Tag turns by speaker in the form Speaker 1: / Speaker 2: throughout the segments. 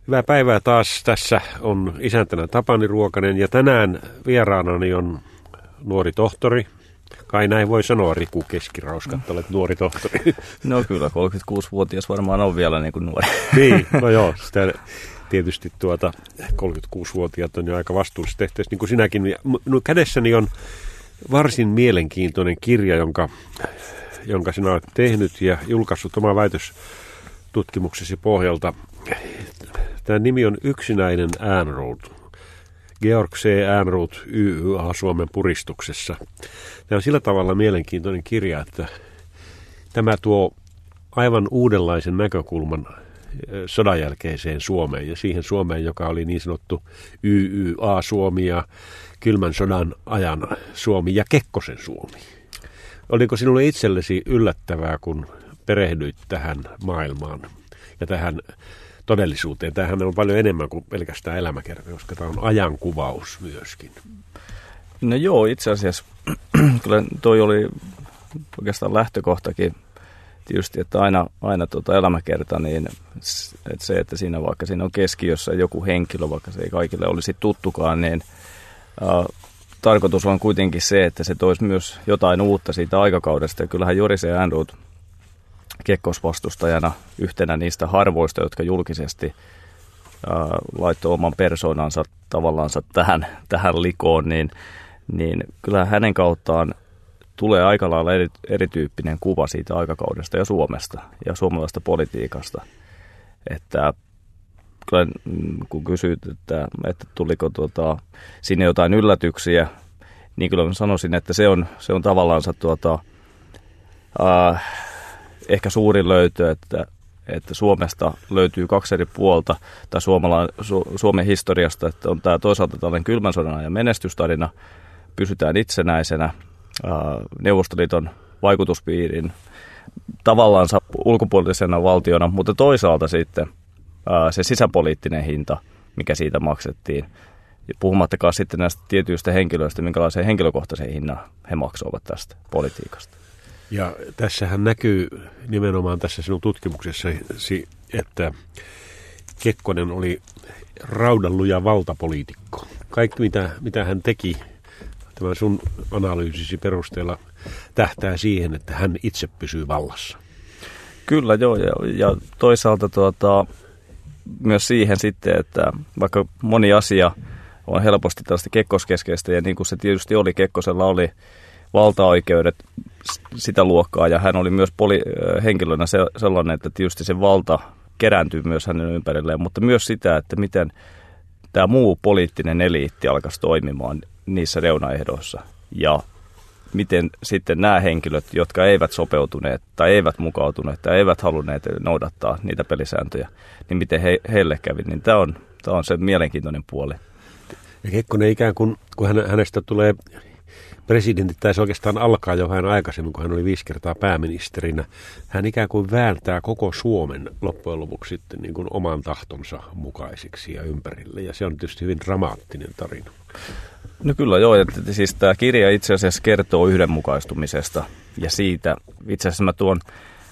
Speaker 1: Hyvää päivää taas. Tässä on isäntänä Tapani Ruokanen ja tänään vieraanani on nuori tohtori. Kai näin voi sanoa, Riku Keskirauska, että olet nuori tohtori.
Speaker 2: No kyllä, 36-vuotias varmaan on vielä niin kuin nuori.
Speaker 1: Niin, no joo, sitä tietysti 36-vuotiaat on jo aika vastuullisesti tehtävissä, niin kuin sinäkin. No, kädessäni on varsin mielenkiintoinen kirja, jonka sinä olet tehnyt ja julkaissut oman väitöstutkimuksesi pohjalta. Tämä nimi on Yksinäinen Ehrnrooth. Georg C. Ehrnrooth YYA Suomen puristuksessa. Tämä on sillä tavalla mielenkiintoinen kirja, että tämä tuo aivan uudenlaisen näkökulman sodan jälkeiseen Suomeen ja siihen Suomeen, joka oli niin sanottu YYA-Suomi ja kylmän sodan ajan Suomi ja Kekkosen Suomi. Oliko sinulle itsellesi yllättävää, kun perehdyit tähän maailmaan ja tähän todellisuuteen? Tämähän on paljon enemmän kuin pelkästään elämäkerta, koska tämä on ajankuvaus myöskin.
Speaker 2: No joo, itse asiassa kyllä toi oli oikeastaan lähtökohtakin tietysti, että aina elämäkerta, niin että se, että siinä vaikka siinä on keskiössä joku henkilö, vaikka se ei kaikille olisi tuttukaan, niin tarkoitus on kuitenkin se, että se toisi myös jotain uutta siitä aikakaudesta. Ja kyllähän Jori C. Ehrnrooth kekkosvastustajana yhtenä niistä harvoista, jotka julkisesti laittoi oman persoonansa tavallaansa tähän likoon, niin kyllä hänen kauttaan tulee aika lailla erityyppinen kuva siitä aikakaudesta ja Suomesta ja suomalaisesta politiikasta. Että kyllä kun kysyt, että tuliko sinne jotain yllätyksiä, niin kyllä mä sanoisin, että se on tavallaansa ehkä suurin löytö, että Suomesta löytyy kaksi eri puolta, tai Suomen historiasta, että on tämä toisaalta tällainen kylmän sodan ajan menestystarina, pysytään itsenäisenä, Neuvostoliiton vaikutuspiirin tavallaansa ulkopuolisena valtiona, mutta toisaalta sitten se sisäpoliittinen hinta, mikä siitä maksettiin, ja puhumattakaan sitten näistä tietyistä henkilöistä, minkälaisen henkilökohtaisen hinnan he maksoivat tästä politiikasta.
Speaker 1: Ja tässähän näkyy nimenomaan tässä sinun tutkimuksessasi, että Kekkonen oli raudanluja valtapoliitikko. Kaikki mitä hän teki tämän sun analyysisi perusteella tähtää siihen, että hän itse pysyy vallassa.
Speaker 2: Kyllä joo, ja toisaalta myös siihen sitten, että vaikka moni asia on helposti tällaista kekkoskeskeistä, ja niin kuin se tietysti oli, Kekkosella oli valtaoikeudet sitä luokkaa, ja hän oli myös henkilönä sellainen, että tietysti se valta kerääntyy myös hänen ympärilleen, mutta myös sitä, että miten tämä muu poliittinen eliitti alkaisi toimimaan niissä reunaehdoissa, ja miten sitten nämä henkilöt, jotka eivät sopeutuneet tai eivät mukautuneet tai eivät halunneet noudattaa niitä pelisääntöjä, niin miten heille kävi, niin tämä on se mielenkiintoinen puoli.
Speaker 1: Ja Kekkonen ikään kuin, kun hänestä tulee presidentti, tai se oikeastaan alkaa jo vähän aikaisemmin, kun hän oli 5 kertaa pääministerinä, hän ikään kuin vääntää koko Suomen loppujen lopuksi sitten niin kuin oman tahtonsa mukaisiksi ja ympärille, ja se on tietysti hyvin dramaattinen tarina.
Speaker 2: No kyllä joo, että siis tämä kirja itse asiassa kertoo yhdenmukaistumisesta, ja siitä itse asiassa mä tuon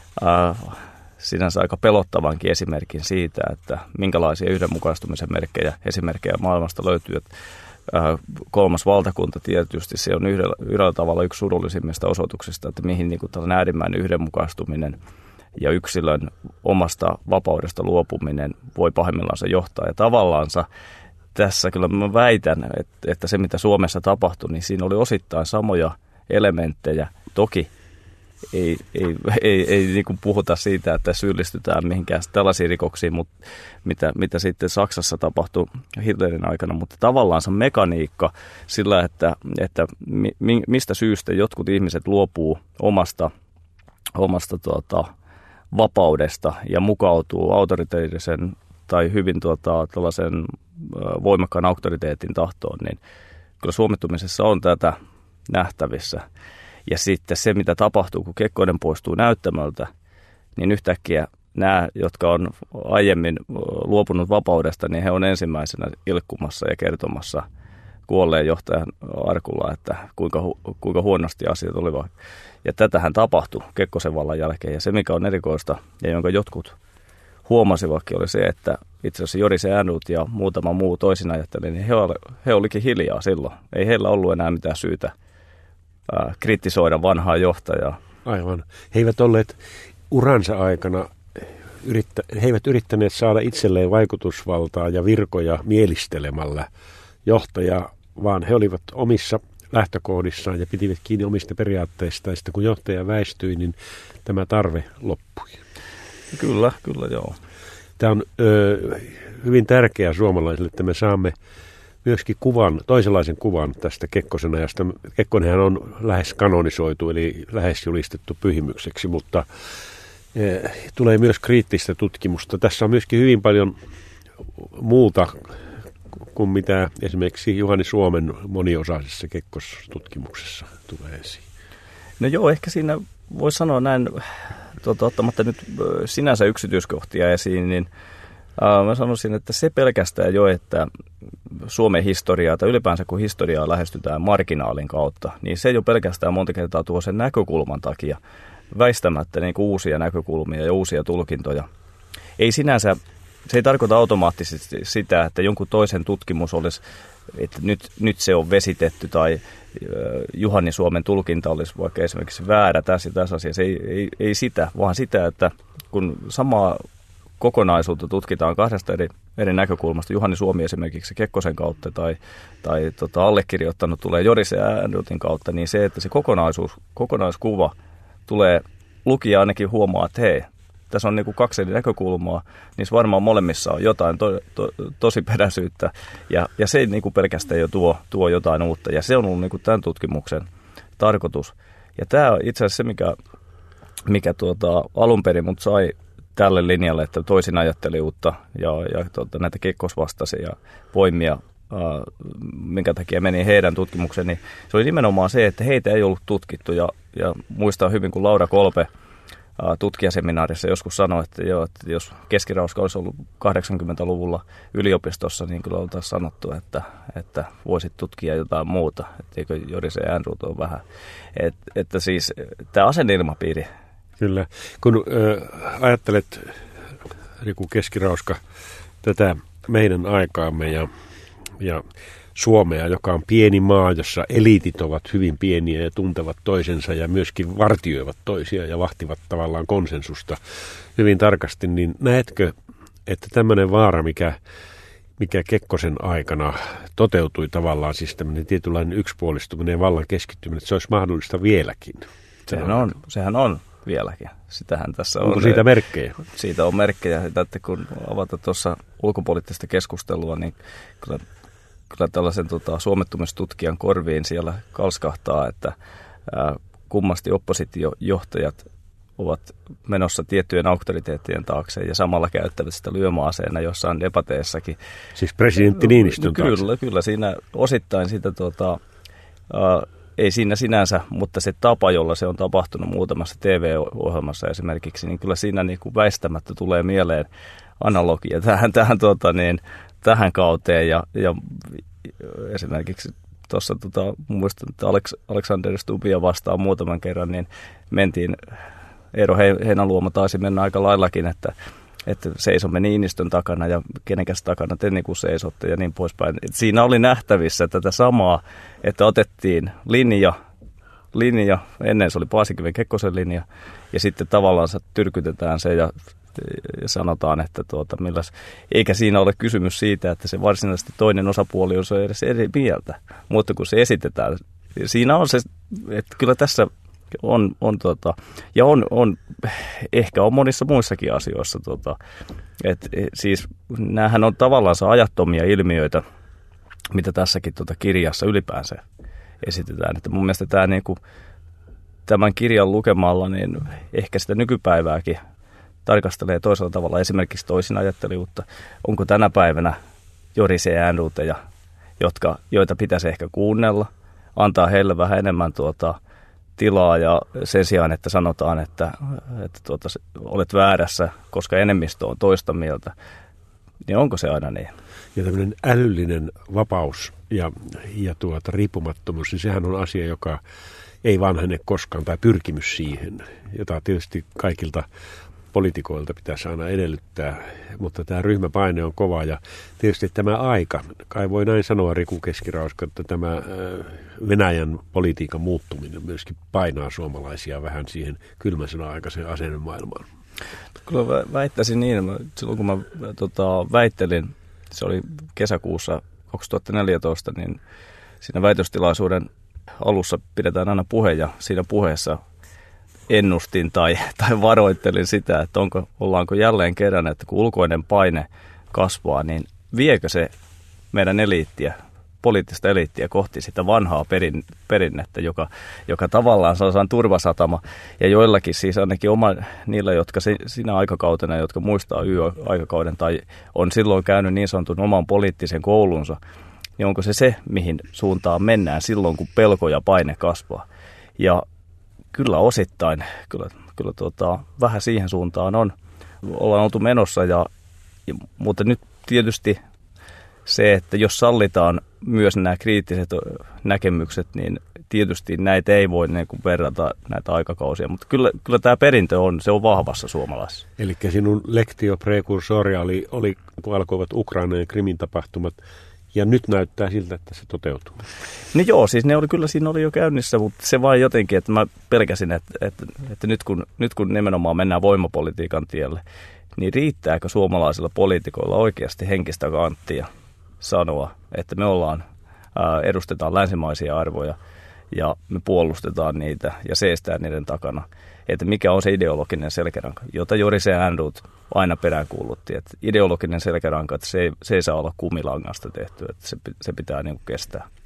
Speaker 2: sinänsä aika pelottavankin esimerkin siitä, että minkälaisia yhdenmukaistumisen esimerkkejä maailmasta löytyy. Kolmas valtakunta tietysti, se on yhdellä tavalla yksi surullisimmista osoituksista, että mihin niin kuin tällainen äärimmäinen yhdenmukaistuminen ja yksilön omasta vapaudesta luopuminen voi pahimmillaan johtaa. Ja tavallaansa tässä kyllä mä väitän, että se mitä Suomessa tapahtui, niin siinä oli osittain samoja elementtejä. Toki ei niin kuin puhuta siitä, että syyllistytään mihinkään tällaisiin rikoksiin, mutta mitä sitten Saksassa tapahtui Hitlerin aikana, mutta tavallaan se mekaniikka sillä, että mistä syystä jotkut ihmiset luopuu omasta vapaudesta ja mukautuu autoriteerisen tai hyvin tällaisen voimakkaan auktoriteetin tahtoon, niin kyllä suomettumisessa on tätä nähtävissä. Ja sitten se, mitä tapahtuu, kun Kekkonen poistuu näyttämöltä, niin yhtäkkiä nämä, jotka on aiemmin luopunut vapaudesta, niin he on ensimmäisenä ilkkumassa ja kertomassa kuolleen johtajan arkulla, että kuinka huonosti asiat olivat. Ja tätähän tapahtui Kekkosen vallan jälkeen. Ja se, mikä on erikoista ja jonka jotkut huomasivatkin, oli se, että itse asiassa Joris Ehrnrooth ja muutama muu toisin ajatteli, niin he olikin hiljaa silloin. Ei heillä ollut enää mitään syytä kritisoida vanhaa johtajaa.
Speaker 1: Aivan. He eivät olleet uransa aikana, he eivät yrittäneet saada itselleen vaikutusvaltaa ja virkoja mielistelemällä johtajaa, vaan he olivat omissa lähtökohdissaan ja pitivät kiinni omista periaatteistaan. Ja sitten kun johtaja väistyi, niin tämä tarve loppui.
Speaker 2: Kyllä, joo.
Speaker 1: Tämä on hyvin tärkeää suomalaisille, että me saamme myöskin toisenlaisen kuvan tästä Kekkosen ajasta. Kekkonenhan on lähes kanonisoitu, eli lähes julistettu pyhimykseksi, mutta tulee myös kriittistä tutkimusta. Tässä on myöskin hyvin paljon muuta kuin mitä esimerkiksi Juhani Suomen moniosaisessa Kekkos-tutkimuksessa tulee esiin.
Speaker 2: No joo, ehkä siinä voi sanoa näin, ottamatta nyt sinänsä yksityiskohtia esiin, niin mä sanoisin, että se pelkästään jo, että Suomen historiaa tai ylipäänsä kun historiaa lähestytään marginaalin kautta, niin se jo pelkästään monta kertaa tuo sen näkökulman takia väistämättä niin kuin uusia näkökulmia ja uusia tulkintoja. Ei sinänsä, se ei tarkoita automaattisesti sitä, että jonkun toisen tutkimus olisi, että nyt se on vesitetty tai Juhani Suomen tulkinta olisi vaikka esimerkiksi väärä tässä asiassa. Ei sitä, vaan sitä, että kun samaa kokonaisuutta tutkitaan kahdesta eri näkökulmasta, Juhani Suomi esimerkiksi Kekkosen kautta tai allekirjoittanut tulee Joris Ehrnroothin kautta, niin se, että se kokonaiskuva tulee, lukija ainakin huomaa, että hei, tässä on niin kuin kaksi eri näkökulmaa, niin varmaan molemmissa on jotain tosiperäisyyttä, ja se niin kuin pelkästään jo tuo jotain uutta, ja se on ollut niin kuin tämän tutkimuksen tarkoitus. Ja tämä on itse asiassa se, mikä alun perin mut sai tälle linjalle, että toisinajattelijuutta ja näitä kekkosvastaisia voimia, minkä takia meni heidän tutkimukseen, niin se oli nimenomaan se, että heitä ei ollut tutkittu, ja muistan hyvin, kun Laura Kolpe tutkijaseminaarissa joskus sanoi, että jos Keskirauska olisi ollut 80-luvulla yliopistossa, niin kyllä oltaisiin sanottu, että voisit tutkia jotain muuta, etteikö Joris Ehrnrooth ole vähän. Että siis tämä asenneilmapiiri.
Speaker 1: Kyllä. Kun ajattelet, Riku Keskirauska, tätä meidän aikaamme ja Suomea, joka on pieni maa, jossa eliitit ovat hyvin pieniä ja tuntevat toisensa ja myöskin vartioivat toisia ja vahtivat tavallaan konsensusta hyvin tarkasti, niin näetkö, että tämmöinen vaara, mikä Kekkosen aikana toteutui tavallaan, siis tämmöinen tietynlainen yksipuolistuminen ja vallan keskittyminen, että se olisi mahdollista vieläkin?
Speaker 2: Sehän on vieläkin. Sitähän tässä
Speaker 1: Onko siitä merkkejä?
Speaker 2: Siitä on merkkejä, että kun avata tuossa ulkopoliittista keskustelua, niin kyllä tällaisen suomettumistutkijan korviin siellä kalskahtaa, että kummasti oppositiojohtajat ovat menossa tiettyjen auktoriteettien taakse ja samalla käyttävät sitä lyömäaseena jossain debateissakin.
Speaker 1: Siis presidentti Niinistön taakse?
Speaker 2: Kyllä siinä osittain sitä ei siinä sinänsä, mutta se tapa, jolla se on tapahtunut muutamassa TV-ohjelmassa esimerkiksi, niin kyllä siinä niin kuin väistämättä tulee mieleen analogia tähän kauteen ja esimerkiksi tuossa muistan, että Alexander Stubbia vastaan muutaman kerran, niin mentiin, Eero Heinäluoma taisi mennä aika laillakin, että seisomme Niinistön takana ja kenenkäs takana te niin kuin seisotte ja niin poispäin. Et siinä oli nähtävissä tätä samaa, että otettiin linja, ennen se oli Paasikiven Kekkosen linja, ja sitten tavallaan tyrkytetään se ja sanotaan, että eikä siinä ole kysymys siitä, että se varsinaisesti toinen osapuoli on edes eri mieltä, mutta kun se esitetään, siinä on se, että kyllä tässä on ehkä on monissa muissakin asioissa, että siis näähän on tavallaan ajattomia ilmiöitä, mitä tässäkin kirjassa ylipäänsä esitetään, että mun mielestä tämä tämän kirjan lukemalla, niin ehkä sitä nykypäivääkin tarkastelee toisella tavalla esimerkiksi toisinajattelijuutta. Onko tänä päivänä Joris Ehrnrootheja, joita pitäisi ehkä kuunnella, antaa heille vähän enemmän tilaa ja sen sijaan, että sanotaan, että olet väärässä, koska enemmistö on toista mieltä, niin onko se aina niin?
Speaker 1: Ja tämmöinen älyllinen vapaus ja riippumattomuus, niin sehän on asia, joka ei vanhene koskaan, tai pyrkimys siihen, jota tietysti kaikilta poliitikoilta pitäisi aina edellyttää, mutta tämä ryhmäpaine on kova ja tietysti tämä aika, kai voi näin sanoa Riku Keskirauska, että tämä Venäjän politiikan muuttuminen myöskin painaa suomalaisia vähän siihen kylmän sodan aikaiseen asennemaailmaan.
Speaker 2: Kyllä väittäisin niin, silloin kun mä väittelin, se oli kesäkuussa 2014, niin siinä väitöstilaisuuden alussa pidetään aina puhe ja siinä puheessa ennustin tai varoittelin sitä, että ollaanko jälleen kerran, että kun ulkoinen paine kasvaa, niin viekö se meidän poliittista eliittiä kohti sitä vanhaa perinnettä, joka tavallaan on turvasatama. Ja joillakin siis ainakin niillä, jotka siinä aikakautena, jotka muistaa Y-aikakauden tai on silloin käynyt niin sanotun oman poliittisen koulunsa, niin onko se, mihin suuntaan mennään silloin, kun pelko ja paine kasvaa. Ja kyllä osittain, vähän siihen suuntaan ollaan oltu menossa, mutta nyt tietysti se, että jos sallitaan myös nämä kriittiset näkemykset, niin tietysti näitä ei voi verrata näitä aikakausia, mutta kyllä tämä perintö se on vahvassa suomalaisessa. Eli
Speaker 1: sinun lectio precursoria oli, kun alkoivat Ukrainan ja Krimin tapahtumat, ja nyt näyttää siltä, että se toteutuu.
Speaker 2: No joo, siis siinä oli jo käynnissä, mutta se vain jotenkin, että mä pelkäsin, että nyt kun nimenomaan mennään voimapolitiikan tielle, niin riittääkö suomalaisilla poliitikoilla oikeasti henkistä kanttia sanoa, että me edustetaan länsimaisia arvoja ja me puolustetaan niitä ja seistään niiden takana. Että mikä on se ideologinen selkäranka, jota juuri se Andrews aina peräänkuulutti. Että ideologinen selkäranka, että se ei saa olla kumilangasta tehty, että se pitää kestää.